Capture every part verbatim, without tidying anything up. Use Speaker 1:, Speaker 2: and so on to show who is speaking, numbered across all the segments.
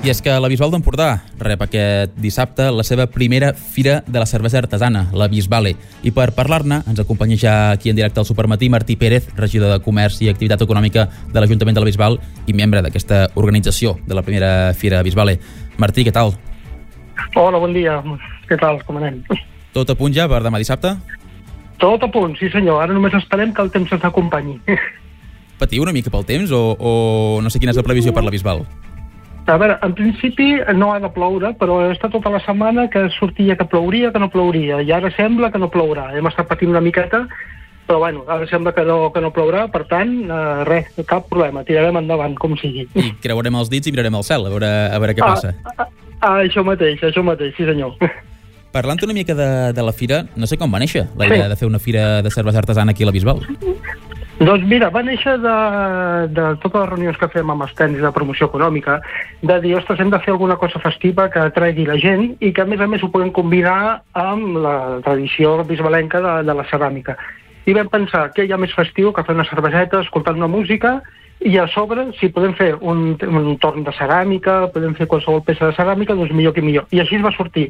Speaker 1: I és que la Bisbal d'Empordà rep aquest dissabte la seva primera Fira de la Cervesa Artesana, la Bisbale. I per parlar-ne ens acompanya ja aquí en directe al Supermatí Martí Pérez, regidor de Comerç i Activitat Econòmica de l'Ajuntament de la Bisbal i membre d'aquesta organització de la primera Fira Bisbale. Martí, què tal?
Speaker 2: Hola, bon dia. Què tal? Com anem?
Speaker 1: Tot a punt ja per demà dissabte?
Speaker 2: Tot a punt, sí senyor. Ara només esperem que el temps ens acompanyi.
Speaker 1: Patiu una mica pel temps o, o no sé quina és la previsió per la Bisbal?
Speaker 2: A veure, en principi no ha de ploure, però ha estat tota la setmana que sortia que plouria, que no plouria, i ara sembla que no plourà. Hem estat patint una miqueta, però bueno, ara sembla que no, que no plourà, per tant, eh, res, cap problema, tirarem endavant, com sigui.
Speaker 1: I creuarem els dits i mirarem al cel, a veure, a veure què passa.
Speaker 2: Ah, ah, ah, això mateix, això mateix, sí senyor.
Speaker 1: Parlant una mica de, de la fira, no sé com va néixer la idea sí. de fer una fira de cervesa artesana aquí a la Bisbal.
Speaker 2: Doncs mira, va néixer de, de totes les reunions que fem amb els tècnics de promoció econòmica, de dir, ostres, hem de fer alguna cosa festiva que atraigui la gent i que a més a més ho podem combinar amb la tradició bisbalenca de, de la ceràmica. I vam pensar que hi ha més festiu que fer una cerveseta, escoltant una música, i a sobre, si podem fer un, un torn de ceràmica, podem fer qualsevol peça de ceràmica, doncs millor que millor. I així es va sortir.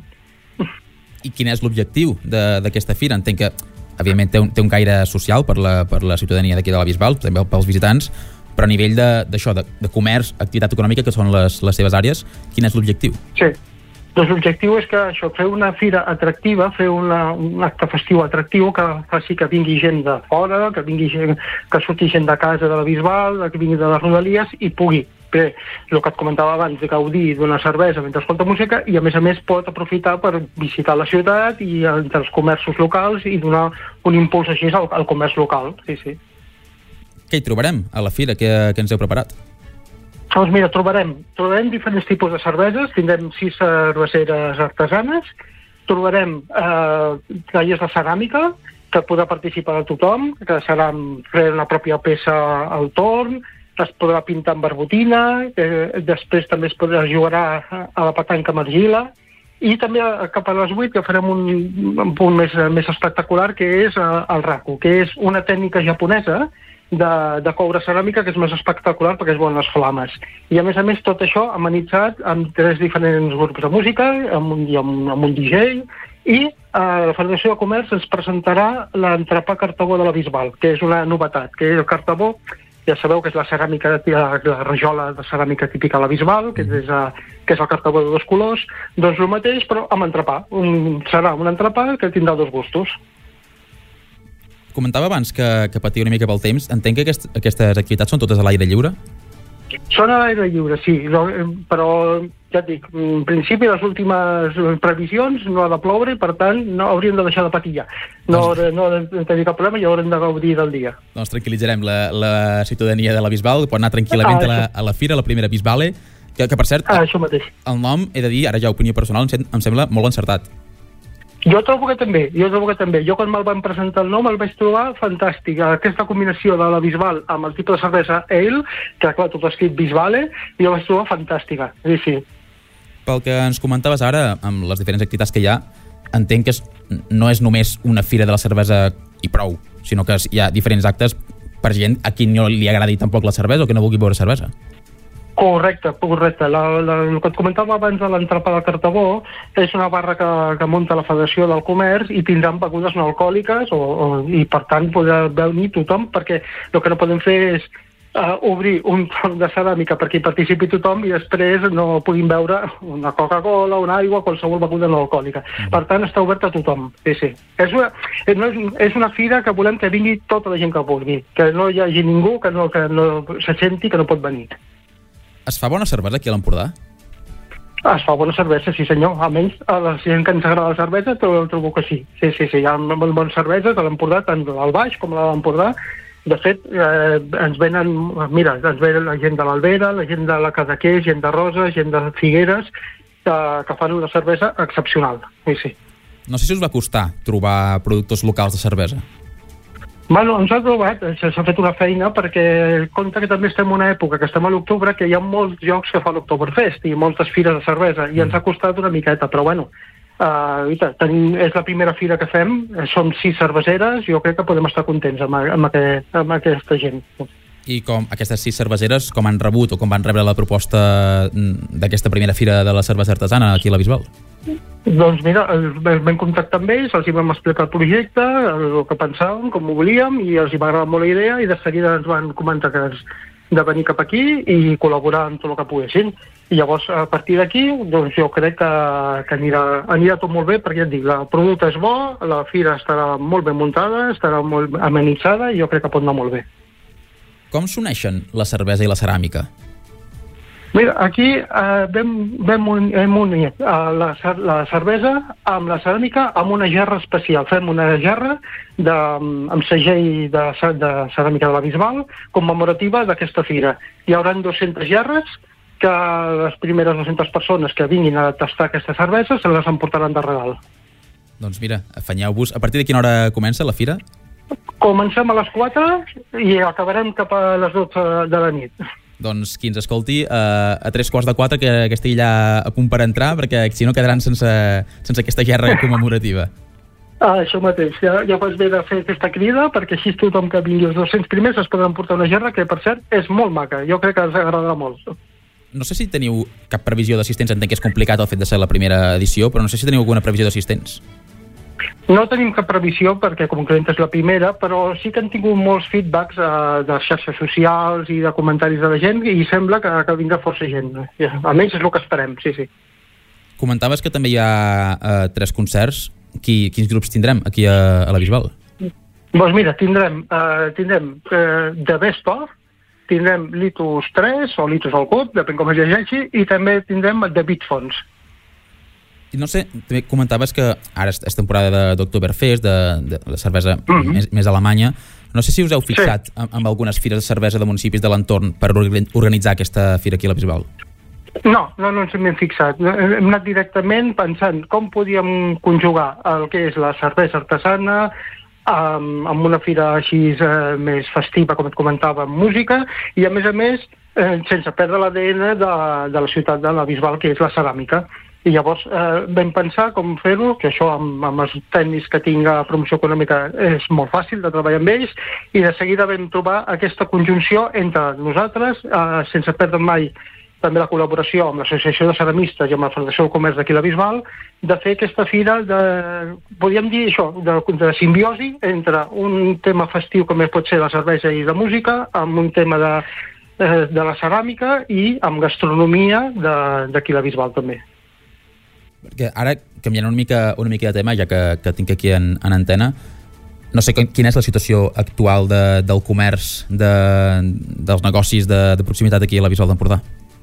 Speaker 1: I quin és l'objectiu d'aquesta fira? Entenc que, evidentment, té un, té un caire social per la, per la ciutadania d'aquí de la Bisbal, també pels visitants, però a nivell d'això, de, de, de comerç, activitat econòmica, que són les, les seves àrees, quin és l'objectiu?
Speaker 2: Sí, doncs l'objectiu és que això, fer una fira atractiva, fer una, un acte festiu atractiu que faci que vingui gent de fora, que vingui gent, que surti gent de casa de la Bisbal, que vingui de les Rodalies i pugui bé, el que et comentava abans, de gaudir d'una cervesa mentre escolta música i a més a més pot aprofitar per visitar la ciutat i entre els comerços locals i donar un impuls així al, al comerç local. Sí, sí.
Speaker 1: Què hi trobarem a la fira? Què, què ens heu preparat?
Speaker 2: Doncs mira, trobarem, trobarem diferents tipus de cerveses, tindrem sis cerveseres artesanes, trobarem eh, tallers de ceràmica que podrà participar de tothom, que serà fer una pròpia peça al torn, es podrà pintar amb barbotina, eh, després també es podrà jugar a, a la petanca amb argila, i també a, cap a les vuit que farem un, un punt més, més espectacular, que és eh, el raku, que és una tècnica japonesa de, de coure ceràmica que és més espectacular perquè es veuen les flames. I a més a més tot això amenitzat amb tres diferents grups de música, amb un, amb, amb un D J, i eh, la Federació de Comerç ens presentarà l'entrepà cartabó de la Bisbal, que és una novetat, que el cartabó ja sabeu que és la ceràmica, la rajola de ceràmica típica a la Bisbal, que és, que és el cartabó de dos colors, doncs el mateix, però amb entrepà. Un, serà un entrepà que tindrà dos gustos.
Speaker 1: Comentava abans que, que patia una mica pel temps. Entenc que aquest, aquestes activitats són totes a l'aire lliure?
Speaker 2: Són a l'aire lliure, sí, però ja et dic, en principi les últimes previsions no ha de ploure i per tant no hauríem de deixar de patir ja. No, doncs... no ha de tenir cap problema i haurem de gaudir del dia.
Speaker 1: Doncs tranquil·litzarem la, la ciutadania de la Bisbal, pot anar tranquil·lament ah, a, la, a la fira, la primera Bisbale, que, que per cert,
Speaker 2: ah, això mateix.
Speaker 1: El nom, he de dir, ara ja opinió personal, em, em sembla molt encertat.
Speaker 2: Jo trobo que també, jo trobo que també. Jo quan me'l van presentar el nom el vaig trobar fantàstic. Aquesta combinació de la Bisbal amb el tipus de cervesa ale, que clar, tot escrit Bisbale, jo vaig trobar fantàstica. Sí, sí.
Speaker 1: Pel que ens comentaves ara, amb les diferents activitats que hi ha, entenc que és, no és només una fira de la cervesa i prou, sinó que hi ha diferents actes per gent a qui no li agradi tampoc la cervesa o que no vulgui beure cervesa.
Speaker 2: Correcte, correcte. La, la, el que et comentava abans de l'entrepà de cartabó és una barra que, que munta la Federació del Comerç i tindran begudes no alcohòliques o, o, i per tant podrà venir tothom perquè el que no podem fer és uh, obrir un torn de ceràmica perquè hi participi tothom i després no puguin beure una Coca-Cola, una aigua, qualsevol beguda no alcohòlica. Mm. Per tant està obert a tothom. Sí, sí. És una, no és, és una fira que volem que vingui tota la gent que vulgui, que no hi hagi ningú que no, que no se senti que no pot venir.
Speaker 1: Es fa bona cervesa aquí a l'Empordà?
Speaker 2: Es fa bona cervesa, sí senyor. Almenys a la gent que ens agrada la cervesa trobo que sí. Sí, sí, sí. Hi ha molt bones cerveses a l'Empordà, tant al Baix com a l'Empordà. De fet, eh, ens venen, mira, ens venen la gent de l'Albera, la gent de la Cadaqués, gent de Rosa, gent de Figueres, que, que fan una cervesa excepcional. Sí, sí.
Speaker 1: No sé si us va costar trobar productors locals de cervesa.
Speaker 2: Bueno, ens ha trobat, s'ha fet una feina perquè compte que també estem en una època que estem a l'octubre que hi ha molts llocs que fan l'Oktoberfest i moltes fires de cervesa i ens ha costat una miqueta, però bueno, uh, tenim, és la primera fira que fem, som sis cerveseres, jo crec que podem estar contents amb, amb, aquest, amb aquesta gent.
Speaker 1: I com aquestes sis cerveseres, com han rebut o com van rebre la proposta d'aquesta primera fira de la cervesa artesana aquí a la Bisbal?
Speaker 2: Doncs mira, vam contactar amb ells, els hi vam explicar el projecte, el que pensàvem, com ho volíem, i els hi va agradar molt la idea, i de seguida ens van comentar que ens de venir cap aquí i col·laborar en tot el que poguessin. I llavors, a partir d'aquí, doncs jo crec que, que anirà, anirà tot molt bé, perquè ja et dic, el producte és bo, la fira estarà molt ben muntada, estarà molt amenitzada, i jo crec que pot anar molt bé.
Speaker 1: Com s'uneixen la cervesa i la ceràmica?
Speaker 2: Mira, aquí eh, vam, vam un, hem unit eh, la, la cervesa amb la ceràmica amb una gerra especial. Fem una gerra de, amb segell de, de ceràmica de la Bisbal commemorativa d'aquesta fira. Hi haurà dues-centes gerres que les primeres dues-centes persones que vinguin a tastar aquesta cervesa se les emportaran de regal.
Speaker 1: Doncs mira, afanyeu-vos. A partir de quina hora comença la fira?
Speaker 2: Comencem a les quatre i acabarem cap a les dotze de la nit.
Speaker 1: Doncs qui ens escolti, eh, a tres quarts de quatre que, que estigui allà a punt per entrar, perquè si no quedaran sense, sense aquesta gerra commemorativa.
Speaker 2: Ah, això mateix, ja, ja fas bé de fer aquesta crida, perquè així tothom que vingui els dos-cents primers es poden portar una gerra que, per cert, és molt maca. Jo crec que els agradarà molt.
Speaker 1: No sé si teniu cap previsió d'assistents, entenc que és complicat el fet de ser la primera edició, però no sé si teniu alguna previsió d'assistents.
Speaker 2: No tenim cap previsió perquè com que és la primera, però sí que han tingut molts feedbacks eh, de xarxes socials i de comentaris de la gent i sembla que, que vindrà força gent. Almenys és el que esperem, sí, sí.
Speaker 1: Comentaves que també hi ha eh, tres concerts. Qui, quins grups tindrem aquí a, a la Bisbal?
Speaker 2: Doncs mira, tindrem, eh, tindrem eh, The Best Of, tindrem Litus tres o Litus al Cub, depèn com es llegeixi, i també tindrem The Beatfons.
Speaker 1: I no sé, també comentaves que ara és temporada de d'Oktoberfest, de, de la cervesa mm-hmm. més, més alemanya. No sé si us heu fixat sí. amb, amb algunes fires de cervesa de municipis de l'entorn per organitzar aquesta fira aquí a la Bisbal.
Speaker 2: No, no, no ens hem fixat. Hem anat directament pensant com podíem conjugar el que és la cervesa artesana amb, amb una fira així eh, més festiva, com et comentava, amb música, i a més a més eh, sense perdre l'A D N de, de la ciutat de la Bisbal, que és la ceràmica. I llavors eh, vam pensar com fer-ho, que això amb, amb els tècnics que tinc a promoció econòmica és molt fàcil de treballar amb ells, i de seguida vam trobar aquesta conjunció entre nosaltres, eh, sense perdre mai també la col·laboració amb l'Associació de Ceramistes i amb la Federació del Comerç d'aquí la Bisbal, de fer aquesta fira de, podríem dir això, de, de simbiosi entre un tema festiu com pot ser la cervesa i la música, amb un tema de, eh, de la ceràmica i amb gastronomia d'aquí la Bisbal també.
Speaker 1: Perquè ara, canviant una mica, una mica de tema, ja que, que tinc aquí en, en antena, no sé quina és la situació actual de, del comerç, de, dels negocis de, de proximitat aquí a la Bisbal d'Empordà.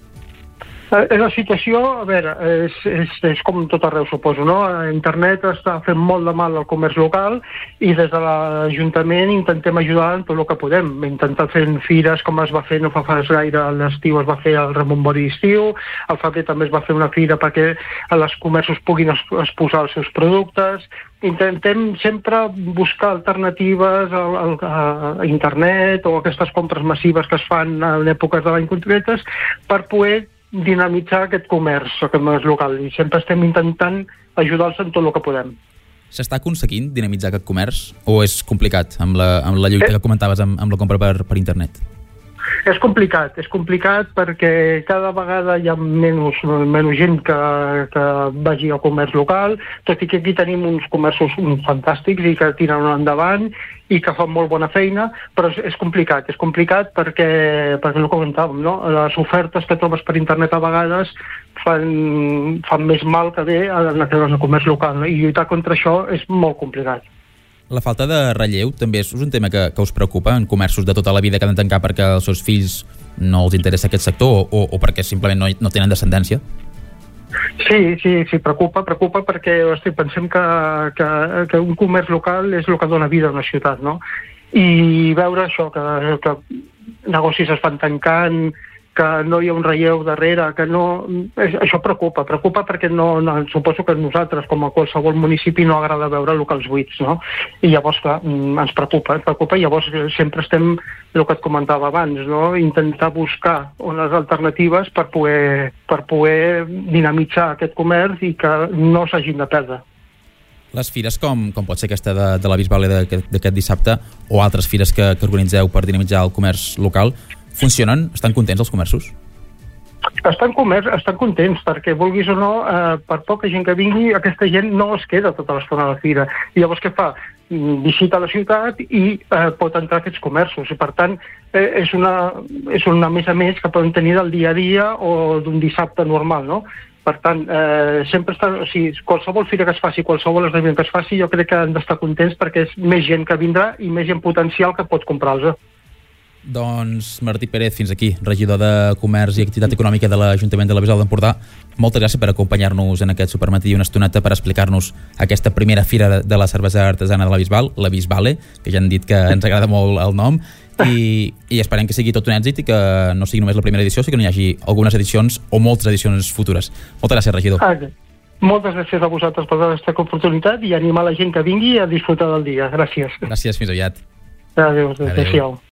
Speaker 2: La situació, a veure, és, és, és com tot arreu, suposo, no? Internet està fent molt de mal al comerç local i des de l'Ajuntament intentem ajudar en tot el que podem. Intentar fer fires com es va fer no fa fas gaire, a l'estiu es va fer el rebombori d'estiu, al febrer també es va fer una fira perquè els comerços puguin exposar els seus productes. Intentem sempre buscar alternatives a, a, a internet o aquestes compres massives que es fan en èpoques de l'any concretes per poder dinamitzar aquest comerç, aquest comerç local, i sempre estem intentant ajudar-los en tot el que podem.
Speaker 1: S'està aconseguint dinamitzar aquest comerç o és complicat amb la, amb la lluita eh... que comentaves amb, amb la compra per, per internet?
Speaker 2: És complicat, és complicat perquè cada vegada hi ha menys, menys gent que, que vagi al comerç local, tot i que aquí tenim uns comerços fantàstics i que tiren endavant i que fan molt bona feina, però és, és complicat, és complicat perquè, perquè no comentàvem, no? Les ofertes que trobes per internet a vegades fan, fan més mal que bé en el comerç local, i lluitar contra això és molt complicat.
Speaker 1: La falta de relleu també és un tema que, que us preocupa en comerços de tota la vida que han de tancar perquè els seus fills no els interessa aquest sector o, o perquè simplement no, no tenen descendència?
Speaker 2: Sí, sí, sí, preocupa, preocupa perquè hosti, pensem que, que, que un comerç local és el que dona vida a una ciutat, no? I veure això, que, que negocis es van tancant, que no hi ha un relleu darrere, que no... Això preocupa, preocupa perquè no, no, suposo que nosaltres, com a qualsevol municipi, no agrada veure locals buits, no? I llavors, clar, ens preocupa, ens preocupa, i llavors sempre estem, el que et comentava abans, no? Intentar buscar unes alternatives per poder, per poder dinamitzar aquest comerç i que no s'hagin de perdre.
Speaker 1: Les fires, com, com pot ser aquesta de, de la Bisbal d'aquest dissabte, o altres fires que, que organitzeu per dinamitzar el comerç local, funcionen? Estan contents els comerços?
Speaker 2: Estan, comerç, estan contents, perquè vulguis o no, eh, per poca gent que vingui, aquesta gent no es queda tota l'estona a la fira. I llavors què fa? Visita la ciutat i eh, pot entrar a aquests comerços. I per tant, eh, és, una, és una més a més que poden tenir del dia a dia o d'un dissabte normal, no? Per tant, eh, sempre està, o sigui, qualsevol fira que es faci, qualsevol esdeveniment que es faci, jo crec que han d'estar contents perquè és més gent que vindrà i més gent potencial que pot comprar-los.
Speaker 1: Doncs Martí Pérez, fins aquí, regidor de Comerç i Activitat Econòmica de l'Ajuntament de la Bisbal d'Empordà. Moltes gràcies per acompanyar-nos en aquest supermatí una estoneta per explicar-nos aquesta primera fira de la cervesa artesana de la Bisbal, la Bisbale, que ja han dit que ens agrada molt el nom, i, i esperem que sigui tot un èxit i que no sigui només la primera edició, sinó que n'hi hagi algunes edicions o moltes edicions futures. Moltes gràcies, regidor.
Speaker 2: Ah, moltes gràcies a vosaltres per aquesta oportunitat i animar la gent que vingui a disfrutar del dia. Gràcies.
Speaker 1: Gràcies, fins aviat.
Speaker 2: Adéu, adéu. Adéu.